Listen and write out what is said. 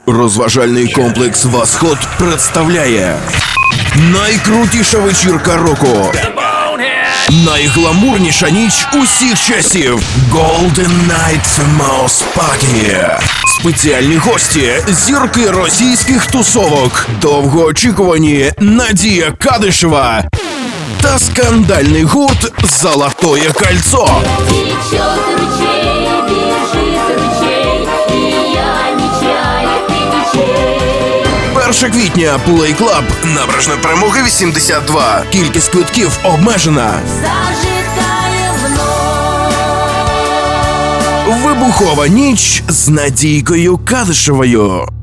Розважальний комплекс «Восход» представляє найкрутіша вечірка року, найгламурніша ніч усіх часів – Golden Night Mouse Party. Спеціальні гості – зірки російських тусовок, довгоочікувані Надія Кадишева та скандальний гурт «Золотое кольцо». 1 квітня, Play Club, Набережна Перемоги, 82. Кількість квитків обмежена. Вибухова ніч з Надійкою Кадишевою.